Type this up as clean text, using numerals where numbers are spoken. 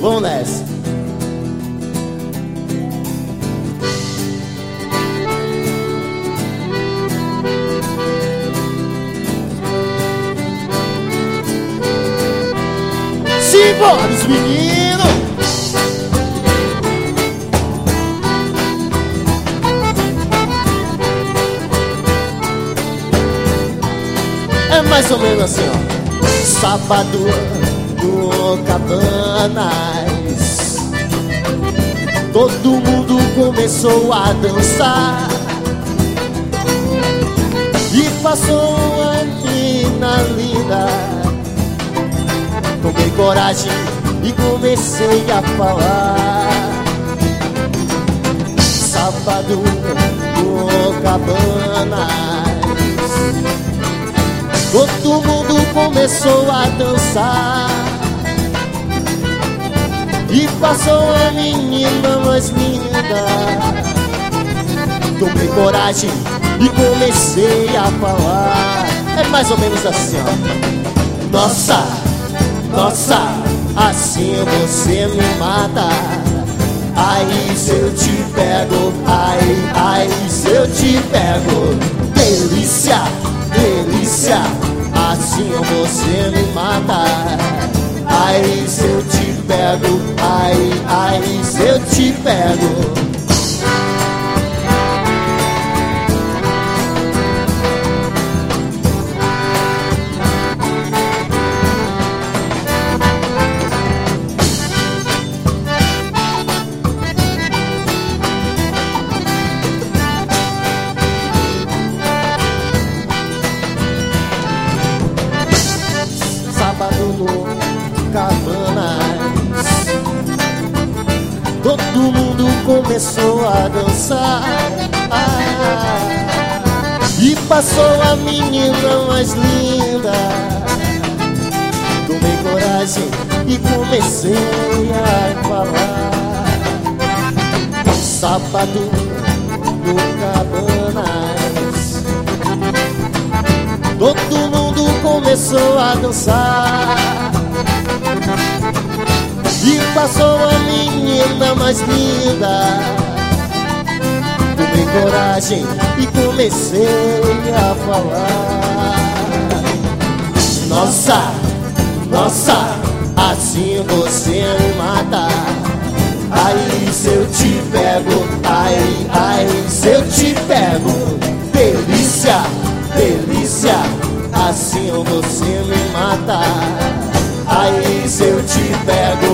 Vamos nessa. Simbora, os meninos! É mais ou menos assim, ó. Sábado no Cabanas, todo mundo começou a dançar e passou uma menina linda. Tomei coragem e comecei a falar. Sábado no Cabanas, todo mundo começou a dançar e passou a menina mais linda. Tomei coragem e comecei a falar. É mais ou menos assim, ó. Nossa, nossa, assim você me mata. Ai, se eu te pego, ai, ai, se eu te pego. Delícia, delícia, assim você me mata. Ai, se eu te pego, ai, ai, se eu te pego. Sábado no Cabanas, todo mundo começou a dançar e passou a menina mais linda. Tomei coragem e comecei a falar. Sábado no Cabanas, todo mundo começou a dançar e passou a menina mais linda. Tomei coragem e comecei a falar. Nossa, nossa, assim você me mata. Ai, se eu te pego, ai, ai, se eu te pego. Delícia, delícia, assim você me mata. Aí se eu te pego,